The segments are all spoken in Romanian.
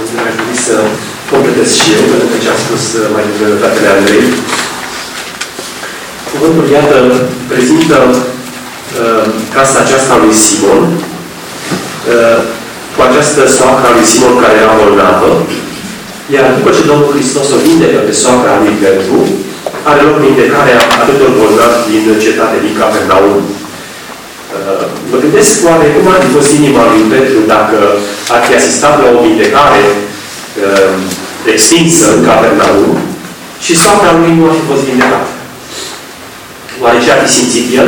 Aș dori să completez și eu, pentru că ce a spus mai devreme fratele Andrei. Cuvântul, iată, prezintă casa aceasta lui Simon, cu această soacră a lui Simon care era bolnavă, iar după ce Domnul Hristos o vindecă pe soacra lui Petru, are loc vindecarea atâtor bolnavi din cetatea din Capernaum. Mă gândesc oare cum ar fi fost inima lui Petru dacă ar fi asistat la o vindecare extinsă în Capernaum și soacra lui nu ar fi fost vindecată. Oare ce ar fi simțit el?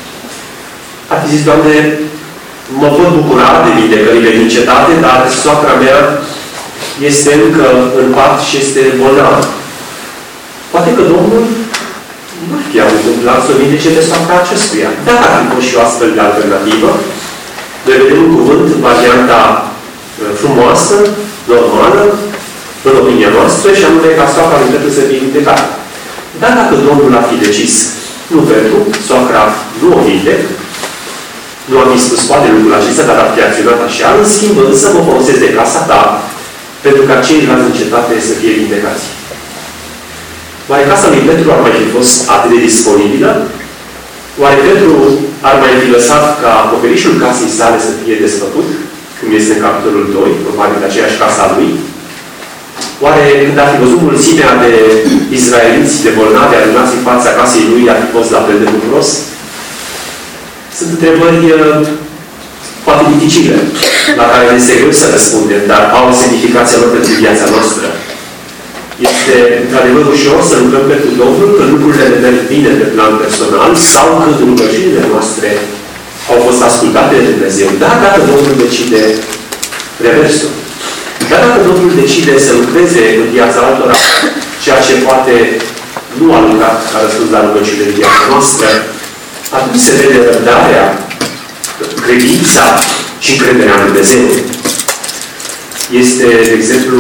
Ar fi zis, Doamne, mă pot bucura de vindecările din cetate, dar soacra mea este încă în pat și este bolnavă. Poate că Domnul nu ar fi avut un plan să vindece de soacra acestuia. Dar ar fi fost și o astfel de alternativă. Noi vedem în cuvânt varianta frumoasă, normală, în opinia noastră, și anume ca soacra lui Petru să fie vindecată. Dar dacă Domnul ar fi decis, nu Petru, soacra nu o vindec, nu am spus poate lucrul acesta, dar ar fi acționat așa, în schimb însă mă folosesc de casa ta, pentru ca ceilalți în cetate să fie vindecați. Oare casa lui Petru ar mai fi fost atât de disponibilă? Oare Petru ar mai fi lăsat ca acoperișul casei sale să fie desfăcut, cum este în capitolul 2, probabil de aceeași casa lui? Oare când ar fi văzut mulțimea de izraeliți, de bolnavi adunați în fața casei lui, ar fi fost la fel de bucuros? Sunt întrebări poate dificile, la care ne este greu să răspundem, dar au semnificația lor pentru viața noastră. Este într-adevăr ușor să lucrăm pentru Domnul când lucrurile ne merg bine pe plan personal sau când rugăciunile noastre au fost ascultate de Dumnezeu. Dar dacă Domnul decide reversul, dar dacă Domnul decide să lucreze în viața altora ceea ce poate nu a lucrat ca răspuns la rugăciunile în viața noastră, atunci se vede răbdarea, credința și încrederea în Dumnezeu. Este, de exemplu,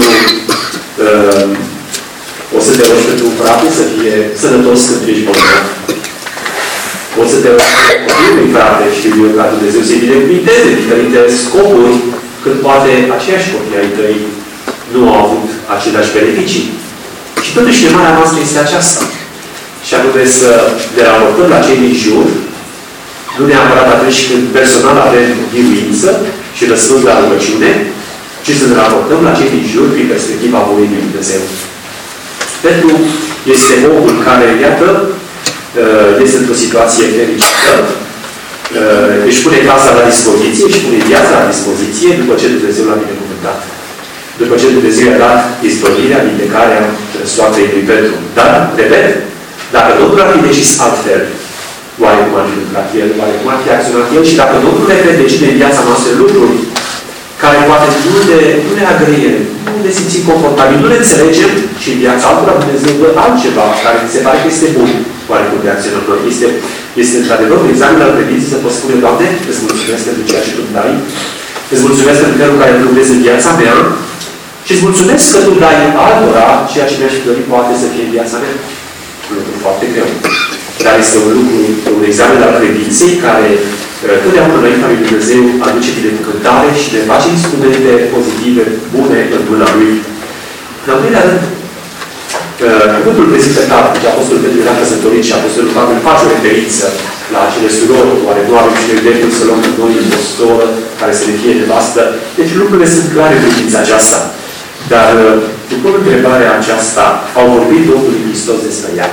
o să te rogi pentru un frate să fie sănătos când ești bolnav. O să te rogi pentru un frate și ca Dumnezeu să-i binecuvinteze diferite scopuri, când poate aceiași copii ai tăi nu au avut aceleași beneficii. Și totuși chemarea noastră este aceasta. Și anume să ne raportăm la cei din jur, nu neapărat atunci când personal avem biruință și răspuns la rugăciune, ci să ne raportăm la cei din jur prin perspectiva voii lui Dumnezeu. Petru este omul care, iată, este într-o situație fericită, își pune casa la dispoziție, își pune viața la dispoziție după ce Dumnezeu l-a binecuvântat. După ce Dumnezeu i-a dat izbăvirea, vindecarea soacrei lui Petru. Dar, repet, dacă Domnul ar fi decis altfel, oare cum ar fi lucrat El, oare cum ar fi acționat El, și dacă Domnul decide în viața noastră lucruri care poate nu ne agreie, nu ne simțim confortabil, nu le înțelegem și în viața altora Dumnezeu dă altceva care mi se pare că este bun. Oare cum reacționăm noi? Este într-adevăr un examen al credinței să poți spune, Doamne, îți mulțumesc pentru ceea ce Tu îmi dai, îți mulțumesc pentru felul care îl lucrezi în viața mea și îți mulțumesc că Tu dai altora ceea ce mi-aș fi dorit poate să fie în viața mea. Un lucru foarte greu. Dar este un examen al credinței care totdeauna înaintea lui Dumnezeu aduce binecuvântare și ne face instrumente pozitive, bune în mâna Lui. În al doilea rând, cuvântul prezintă clar, deci Apostolul Petru era căsătorit și Apostolul Pavel face o referință la acele surori, oare nu avem și noi dreptul să luăm noi o soră care să ne fie nevastă. Deci lucrurile sunt clare în privința aceasta. Dar, după întrebarea aceasta, au vorbit Domnul Hristos despre ea.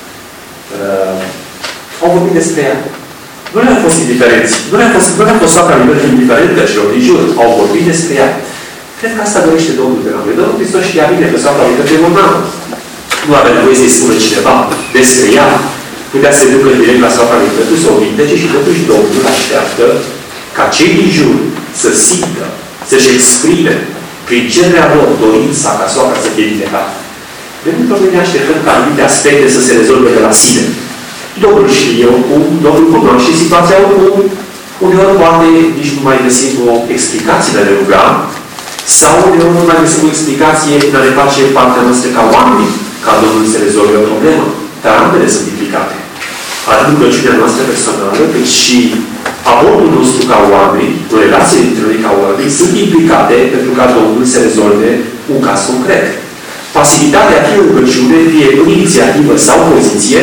Au vorbit despre ea. Nu le-a fost indiferenți. Nu le-a fost soacra lui Petru indiferentă celor din jur. Au vorbit despre ea. Cred că asta dorește Domnul de la noi. Domnul Hristos știa bine că soacra lui Petru e bolnavă. Nu avea nevoie să-i spună cineva despre ea. Putea să se ducă direct la soacra lui Petru, să o vindece și totuși Domnul așteaptă ca cei din jur să simtă, să-și exprime prin cererea lor dorința ca soacra să fie vindecată. De multe ori ne așteptăm ca anumite aspecte să se rezolve de la sine. Domnul știe oricum, Domnul cunoaște situația oricum, uneori poate nici nu mai găsim o explicație de a ne ruga, sau uneori nu mai găsim o explicație de a ne face partea noastră ca oameni, ca Domnul să rezolve o problemă. Dar ambele sunt implicate. Atât rugăciunea noastră personală, cât și abortul nostru ca oameni, relațiile dintre noi ca oameni, sunt implicate pentru ca Domnul să rezolve un caz concret. Pasivitatea, fie în rugăciune, fie în inițiativă sau poziție,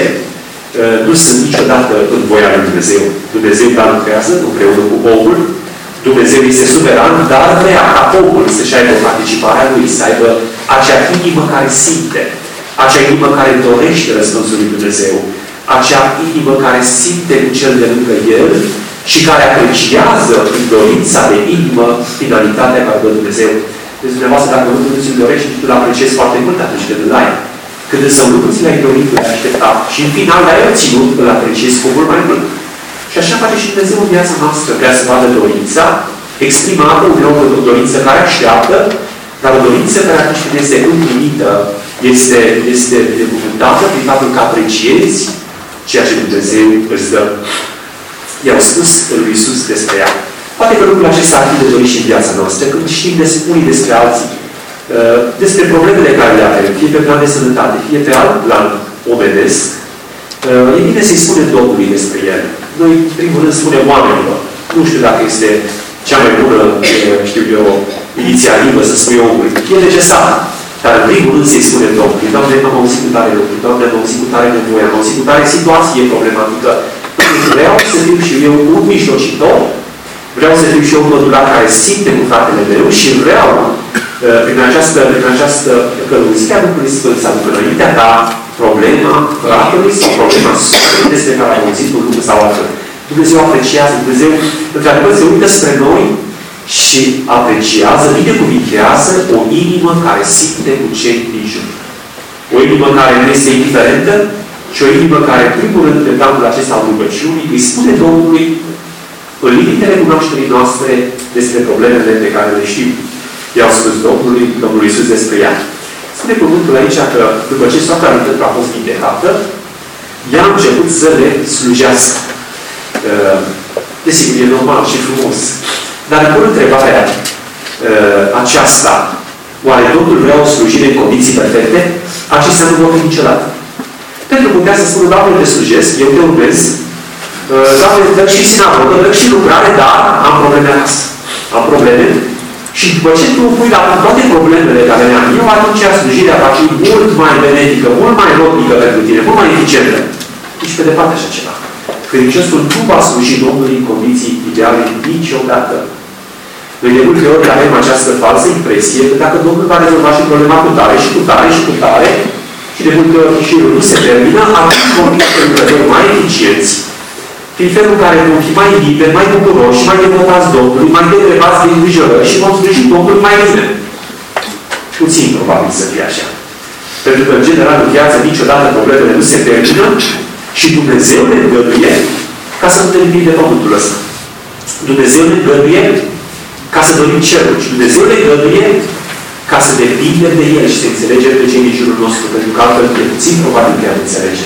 nu sunt niciodată în voia lui Dumnezeu. Dumnezeu dar lucrează împreună cu omul, Dumnezeu este suveran, dar vrea ca omul să-și aibă participarea lui, să aibă acea inimă care simte, acea inimă care dorește răspunsul lui Dumnezeu, acea inimă care simte cu cel de lângă el și care apreciază în dorința de inimă finalitatea care dă Dumnezeu. Deci, dumneavoastră, dacă nu ți-l dorești, tu îl apreciezi foarte mult atunci când îl ai. Când însă nu ți l-ai dorit, îl ai așteptat și în final l-ai obținut, îl apreciezi cu mult mai mult. Și așa face și Dumnezeu în viața noastră. Vrea să vadă dorința exprimată, uneori o dorință care așteaptă, dar o dorință care atunci când este împlinită, este binecuvântată prin faptul că apreciezi ceea ce Dumnezeu îți dă. I-au spus lui Iisus despre ea. Poate că lucrul acesta ar fi de dorit și în viața noastră, când știm unii despre alții, despre problemele care le avem, fie pe plan de sănătate, fie pe alt plan omenesc, e bine să-i spunem Domnului despre el. Noi, în primul rând, spunem oamenilor. Nu știu dacă este cea mai bună, știu eu, inițiativă să spui omului. E necesar. Dar, în primul rând, să-i spunem Domnului. Doamne, am auzit cu tare lucruri. Doamne, am auzit cu tare nevoie. Am auzit cu tare situație problematică. Vreau să fiu și eu un mijlocitor. Vreau să fiu și eu un mădular care simte cu fratele meu și vreau, prin această călăuzire a Duhului Sfânt, să aduc înaintea ta problema fratelui sau problema sufletului despre care am auzit un lucru sau altul. Dumnezeu apreciază, Dumnezeu, într-adevăr, se uită spre noi și apreciază, binecuvintează o inimă care simte cu cei din jur. O inimă care nu este indiferentă și o inimă care, în primul rând, pe planul acesta al rugăciunii, îi spune Domnului, în limitele cunoașterii noastre, despre problemele pe care le știm. I-au spus Domnului Iisus despre ea. Spune cuvântul aici că, după ce soacra lui Petru a fost vindecată, ea a început să le slujească. Desigur, e normal și frumos. Dar pun întrebarea aceasta, oare Domnul vrea o slujire în condiții perfecte? Acestea nu vor fi niciodată. Pentru că putea să spună, Doamne, te slujesc, eu te urmez, Doamne, dă și sinagogă, dă și lucrare, dar am probleme acasă. Am probleme. Și după ce tu pui la toate problemele care le-am eu, atunci slujirea va fi mult mai benefică, mult mai rodnică pentru tine, mult mai eficientă. Nici pe departe așa ceva. Credinciosul nu va sluji Domnului în condiții ideale niciodată. Noi de multe ori avem această falsă impresie că dacă Domnul va rezolva și problema cu tare și cu tare și cu tare, și de multe ori și nu se termină, atunci vom fi lucrători mai eficienți, prin felul care vom fi mai liberi, mai bucuroși, mai devotați Domnului, mai degremați de îngrijorări și vom sluji Domnului mai bine. Puțin probabil să fie așa. Pentru că, în general, în viață niciodată problemele nu se termină și Dumnezeu ne îngăduie ca să întâlnim de pământul ăsta. Dumnezeu ne îngăduie ca să dorim cerul. Și Dumnezeu ne îngăduie ca să depindem de El și să înțelegem pe cei din jurul nostru, pentru că altfel e puțin probabil că am înțelege.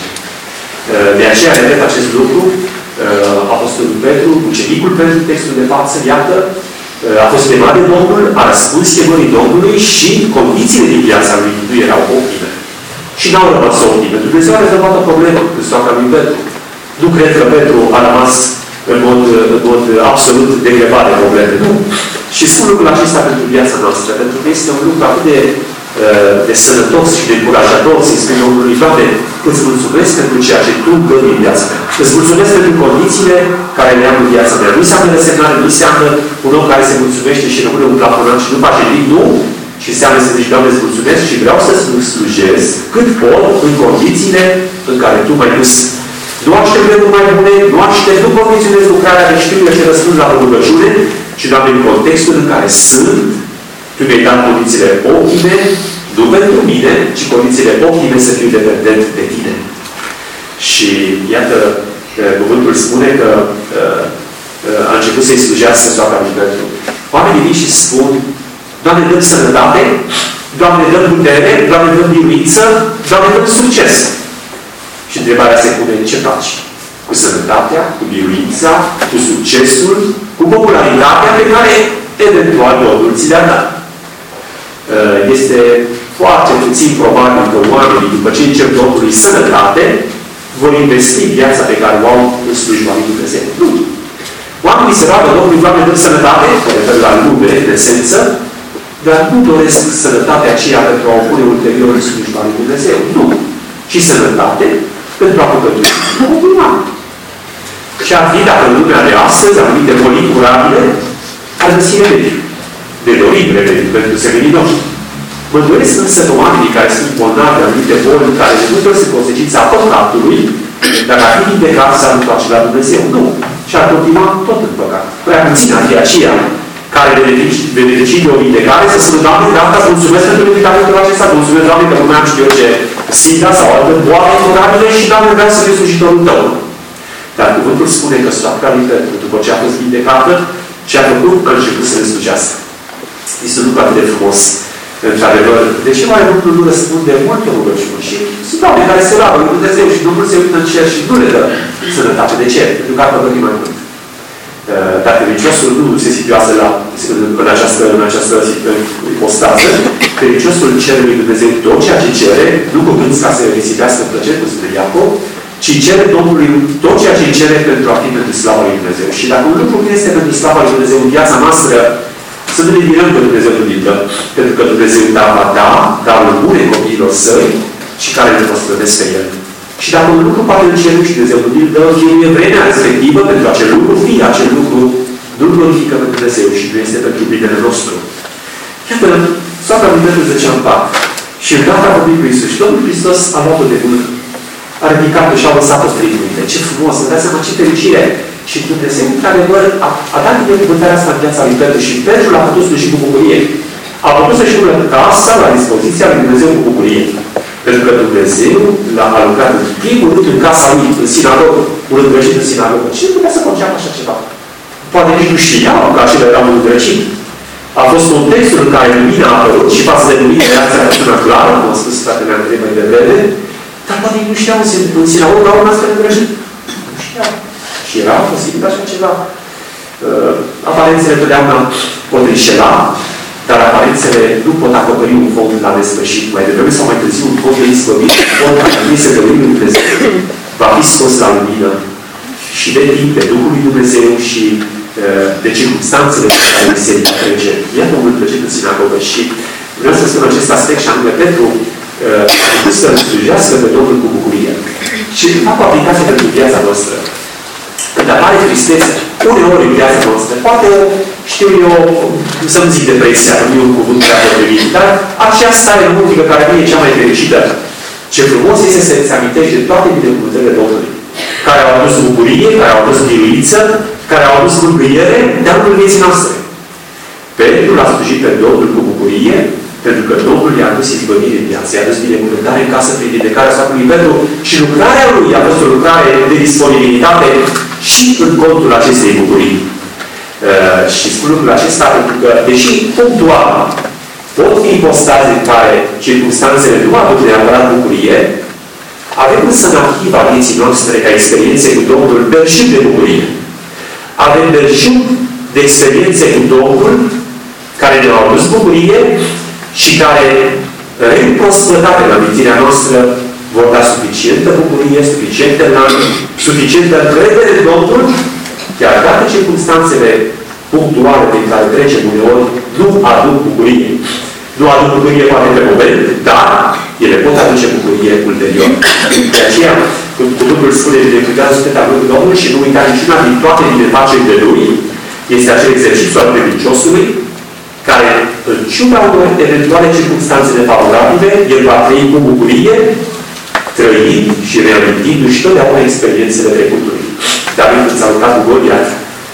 De aceea, repet acest lucru, Apostolul Petru, ucenicul pentru textul de față, iată, a fost chemat de Domnul, a răspuns chemării Domnului și condițiile din viața lui nu erau optime. Și n-au rămas optime. Dumnezeu a rezolvat o problemă în soacra lui Petru. Nu cred că Petru a rămas în mod absolut degrevat de probleme. Nu. Și spun lucrul acesta pentru viața noastră, pentru că este un lucru atât de sănătos și de încurajator să-i spui Domnului, Doamne, îți mulțumesc pentru ceea ce Tu îngădui în viața mea. Îți mulțumesc pentru condițiile care le am în viața mea. Nu înseamnă resemnare, nu înseamnă un om care se mulțumește și rămâne un plafonat și nu face nimic, nu. Și înseamnă să zici, Doamne, îți mulțumesc și vreau să-ți slujesc cât pot în condițiile în care Tu m-ai pus. Nu aștept lucruri mai bune, nu condiționez lucrarea, deci știu eu ce răspuns la rugăciune, ci, Doamne, în contextul în care sunt, Tu mi-ai dat condițiile optime, nu pentru mine, ci condițiile optime să fiu dependent de Tine. Și iată, cuvântul spune că a început să-i slujească soacra lui Petru. Oamenii vin și spun, Doamne, dăm sănătate, Doamne, dăm putere, Doamne, dăm biruință, Doamne, dăm succes. Și întrebarea se pune, ce faci? Cu sănătatea, cu biruința, cu succesul, cu popularitatea pe care eventual Domnul ți le-a dat. Este foarte puțin probabil că oamenii, după ce încep Domnului sănătate, vor investi viața pe care o au în slujba lui Dumnezeu. Nu. Oamenii se roagă Domnului, Doamne, dă sănătate, mă refer la lume, în esență, dar nu doresc sănătatea aceea pentru a o pune ulterior în slujba lui Dumnezeu. Nu. Și sănătate pentru a păcătui continua. Și ar fi, dacă în lumea de astăzi, anumite boli curabile, ar găsi remediu. De dorit remediu pentru semenii noștri. Mă doresc însă că oamenii care sunt bolnavi de anumite boli, care de multe ori se consecința păcatului, dacă ar fi vindecat, s-ar întoarce la Dumnezeu. Nu. Și ar continua tot în păcat. Prea puțin ar fi aceea care beneficii de o vindecare să spună, Doamne, de asta îți mulțumesc pentru medicamentul acesta, îți mulțumesc, Doamne, că nu mai am știu eu ce sida sau alte boală incurabile și, Doamne, vreau să fiu slujitorul Tău. Dar cuvântul spune că soacra lui Petru, după ce a fost vindecată, ce a făcut, a început să ne slujească. Este un lucru atât de frumos. Într-adevăr, de ce mai mult nu răspunde multe rugăciuni? Și sunt oameni care se roagă lui Dumnezeu și Domnul se uită în cer și nu le dă sănătate. De ce? Pentru că ar păcări mai mult. Dar credinciosul nu se situează în această ipostază. Credinciosul cere lui Dumnezeu tot ceea ce cere, nu cu gând ca să risipească plăceri, cum spune Iacov, ci cere Domnului tot ceea ce îi cere pentru a fi pentru slava lui Dumnezeu. Și dacă un lucru nu este pentru slava lui Dumnezeu în viața noastră, să nu ne mirăm că Dumnezeu nu îi dă. Pentru că Dumnezeu va da darul bune copiilor săi și care ne răsplătesc pe el. Și dacă un lucru poate în cerul și Dumnezeu nu îi dă, e vremea respectivă pentru acel lucru, fie acel lucru nu glorifică pe Dumnezeu și nu este pentru binele nostru. Iată, soacra lui Petru zicea în pat. Și îndată a vorbit cu Iisus. Și Domnul Hristos a luat-o de mână. A ridicat-o și a lăsat-o strigând. Ce frumos, vă dați seama, ce fericire! Și Dumnezeu, într-adevăr, a dat binecuvântarea asta în viața lui Petru și Petru l-a putut sluji cu bucurie. A putut să-și pună casa la dispoziția lui Dumnezeu cu bucurie. Pentru că Dumnezeu l-a lucrat în primul rând în casa lui, în sinagogă, un îndrăcit în sinagogă. Cine putea să conceapă așa ceva? Poate nici nu știau că acela era un îndrăcit. A fost contextul în care lumina a apărut și față de lumină reacția a fost una clară, cum a spus fratele Andrei mai devreme, dar poate nu știau în sinagogă au un astfel îndrăcit. Nu știau. Și era posibil așa ceva. Aparențele totdeauna pot înșela, dar aparențele nu pot acoperi un fond la nesfârșit. Mai devreme sau mai târziu, un fond de izbăvit, un fond care nu se dăruim lui Dumnezeu, va fi scos la lumină și de timp, de Duhul lui Dumnezeu și de circunstanțele pe care biserica trece. Iată un plăcit în sinagogă și vreau să spun acest aspect și anume Petru să slujească pe Domnul cu bucurie. Și fac o aplicație pentru viața noastră. Când apare tristețe, uneori în viața noastră, poate, știu eu, să-mi zic depresia, nu e un cuvânt prea potrivit, dar aceea stare lăuntrică care nu e cea mai fericită. Ce frumos este să îți amintești de toate binecuvântările Domnului, care au adus bucurie, care au adus biruință, care au adus mângâiere de-a lungul vieții noastre. Petru l-a slujit pe Domnul cu bucurie, pentru că Domnul i-a adus izbăvire în viață, i-a adus binecuvântare în casă prin vindecarea soacrului Petru și lucrarea lui a fost o lucrare de disponibilitate și în contul acestei bucurii. Și spun lucrul acesta pentru că, deși punctual pot fi ipostaze în care circunstanțele nu aduc neapărat bucurie, avem însă în arhiva vieții noastre ca experiențe cu Domnul belșug de bucurie. Avem belșug de experiențe cu Domnul care ne-au adus bucurie și care, reîmprospătate la mintirea noastră, vor da suficientă bucurie, suficientă lămuri, suficientă încredere în Domnul, chiar dacă circunstanțele punctuale prin care trecem uneori nu aduc bucurie. Nu aduc bucurie poate pe moment, dar ele pot aduce bucurie ulterior. De aceea, când cuvântul spune binecuvântează pe tablul Domnului și nu uita niciuna din toate binefacerile Lui, este acel exercițiu al credinciosului, care, în ciuda unor eventuale circunstanțe nefavorabile, el va trăi cu bucurie, trăind și reamintindu-și totdeauna experiențele trecutului. David, când s-a luptat cu Goliat,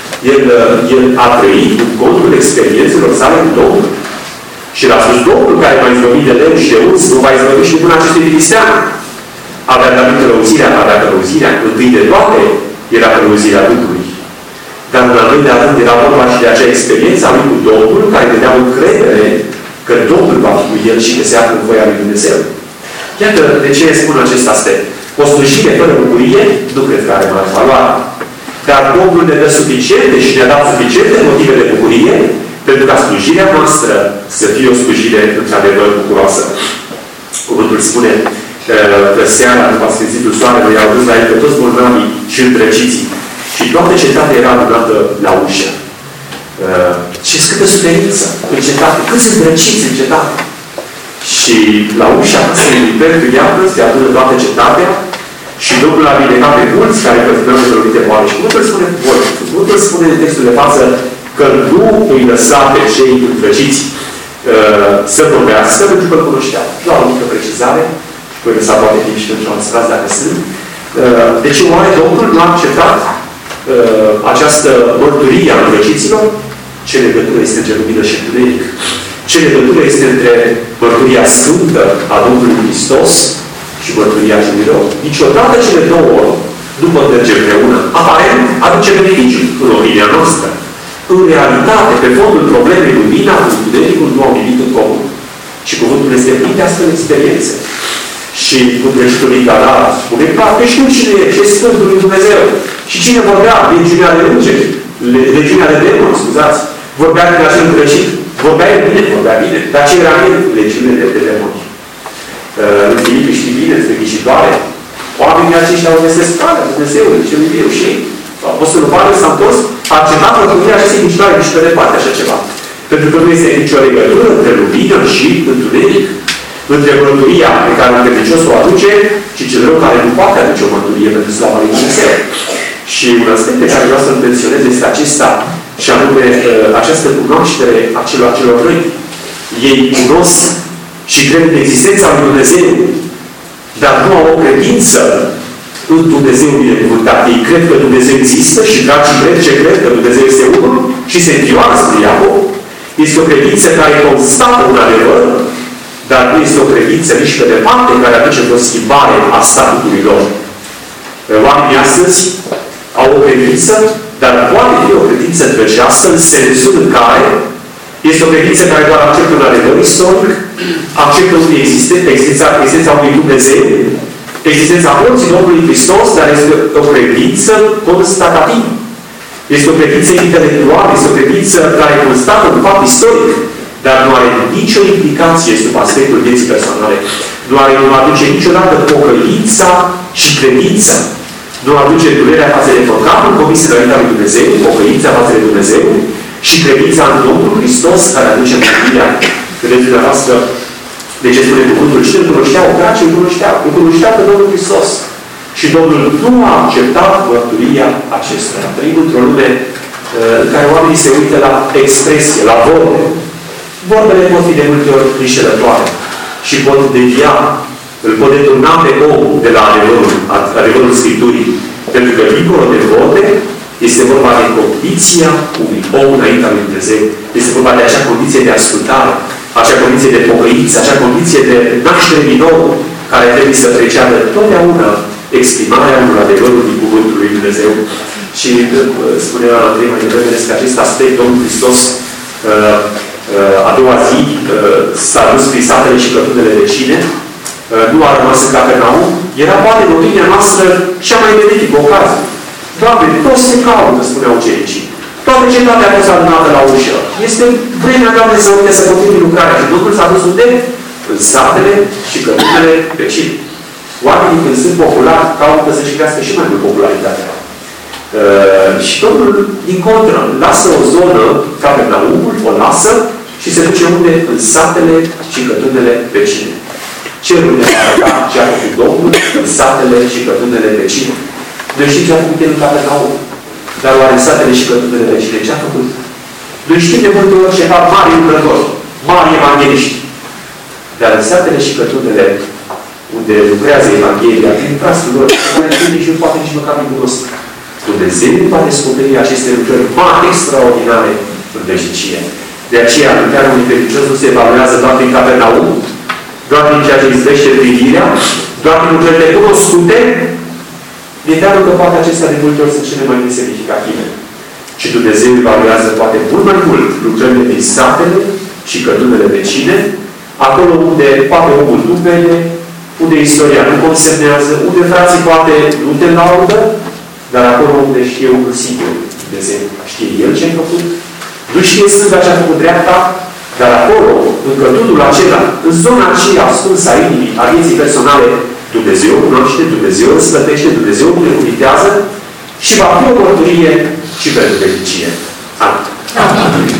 el a trăit în contul experiențelor sale cu Domnul. Și l-a spus, Domnul care m-a izbăvit de leu și de uns, nu va izbăvi și de până acestui filistean. Avea David călăuzirea, întâi de toate era călăuzirea Duhului. Dar în al doilea rând era vorba și de acea experiență a lui cu Domnul, care dădea încredere că Domnul va fi cu el și că se află în voia lui Dumnezeu. Iată de ce spun acest aspect. O slujire fără bucurie nu cred că are mare valoare. Dar Domnul ne dă suficiente și ne-a dat suficiente motive de bucurie pentru ca slujirea noastră să fie o slujire într-adevăr bucuroasă. Cuvântul spune că seara, după Sfințitul Soarelui, au dus la el pe toți bolnavii și îndrăciții. Și toată cetatea era adunată la ușă. Și câtă suferință în cetate, câți îndrăciți în cetate. Și la ușa casei lui Petru iată, se adună toată cetatea și Domnul a vindecat pe mulți care pătrâneau de lovite boale. Și cuvântul spune cuvântul spune în textul de față că nu îi lăsa pe cei îndrăciți să vorbească pentru că îl cunoșteau. Doar o mică precizare, și voi lăsa poate timp și pentru transferați dacă sunt. Deci oare Domnul nu a acceptat această mărturie a îndrăciților? Ce legătură este între lumină și întuneric? Ce legătură este între mărturia sfântă a Domnului Hristos și mărturia celor? Niciodată cele două nu pot merge împreună. Aparent aduce beneficiu în opinia noastră. În realitate, pe fondul problemei lumina cu întunericul nu au nimic în comun. Și cuvântul este plin de astfel experiențe. Și Cuvântul lui Gala spune că știu cine e, ce Sfântul lui Dumnezeu. Și cine vorbea? Legiunea de îngeri, legiunea de demoni, scuzați. Vorbea de acel îndrăcit. Vorbea bine. Dar ce era el? Legiune de demoni. În Filipi știi bine, despre ghicitoare. Oamenii aceștia au găsesc calea Dumnezeului, celui viu și Apostolul Pavel s-a întors, a acceptat mărturia acestei ghicitoare și pe departe așa ceva. Pentru că nu este nicio legătură între lumină și întuneric, între mărturia pe care un credincios o aduce și cel rău care nu poate aduce o mărturie pentru slava lui Dumnezeu. Și un aspect pe care vreau să-l menționez este acesta, și anume această cunoaștere a celor răi. Ei cunosc și cred în existența lui Dumnezeu, dar nu au o credință în Dumnezeu binecuvântat. Ei cred că Dumnezeu există și dragii cred ce cred că Dumnezeu este unul și se înfioară spre Iacov. Este o credință care constată un adevăr, dar nu este o credință nici pe departe care aduce o schimbare a statutului lor. Oamenii astăzi au o credință, dar poate fi o credință drăgească în sensul în care este o credință care doar acceptă un adevăr istoric, acceptă existența unui Dumnezeu, existența morții Domnului Hristos, dar este o credință constatativă. Este o credință intelectuală, este o credință care constată un fapt istoric, dar nu are nicio implicație sub aspectul vieții personale. Nu aduce niciodată pocăința și credința. Nu aduce durerea față de păcatul comis înaintea lui Dumnezeu, pocăința față de Dumnezeu și credința în Domnul Hristos care aduce mântuirea. Vedeți dumneavoastră de ce spune cuvântul? Și îl cunoșteau, dragii îl cunoșteau. Îl cunoșteau pe Domnul Hristos. Și Domnul nu a acceptat mărturia acestuia. Trăim într-o lume în care oamenii se uită la expresie, la vorbe. Vorbele pot fi de multe ori înșelătoare și pot devia, îl pot deturna pe om de la adevărul Scripturii. Pentru că, dincolo de vorbe, este vorba de condiția unui om înaintea lui Dumnezeu. Este vorba de acea condiție de ascultare, acea condiție de pocăință, acea condiție de naștere din nou, care trebuie să preceadă totdeauna exprimarea unor adevăruri din Cuvântul lui Dumnezeu. Și spunea Andrei mai devreme despre acest aspect, Domnul Hristos a doua zi s-a dus prin satele și cătunele vecine, nu a rămas în Capernaum, era poate în opinia noastră cea mai benefică ocazie. Doamne, toți se caută, spuneau ucenicii. Toată cetatea a fost adunată la ușă. Este vremea, Doamne, să urme să continui lucrarea. Și Domnul s-a dus unde? În satele și cătunele vecine. Oamenii, când sunt populari, caută să-și crească și mai mult popularitatea. Și Domnul, din contră, lasă o zonă, Capernaumul, o lasă și se duce unde? În satele și cătunele vecine. Ce urme a arătat ce a făcut Domnul în satele și cătunele vecine? Noi știm ce a făcut el în Capernaum. Dar oare în satele și cătunele vecine ce a făcut? Noi știm de multe ori ceva mari lucrători, mari evangeliști. Dar în satele și cătunele unde lucrează Evanghelia, prin frasul lor, nici nu poate nici măcar nu cunosc. Dumnezeu va descoperi aceste lucrări mari, extraordinare în veșnicie. De aceea, lucrarea unui credincios nu se evaluează doar prin Capernaum, doar prin ceea ce izbește privirea, doar prin lucrările cunoscute, de teamă că poate acestea de multe ori sunt cele mai nesemnificative. Și Dumnezeu evaluează poate mult mai mult lucrările din satele și cătunele vecine, acolo unde poate omul nu vede, unde istoria nu consemnează, unde frații poate nu te laudă, dar acolo unde știe un singur Dumnezeu. Știe El ce a făcut. Nu știe stânga ce a făcut dreapta, dar acolo, în cătutul acela, în zona aceea ascunsă a inimii, a vieții personale, Dumnezeu cunoaște, Dumnezeu îl slătește, Dumnezeu îl binecuvântează și va fi o mărturie și pentru veșnicie. Amin.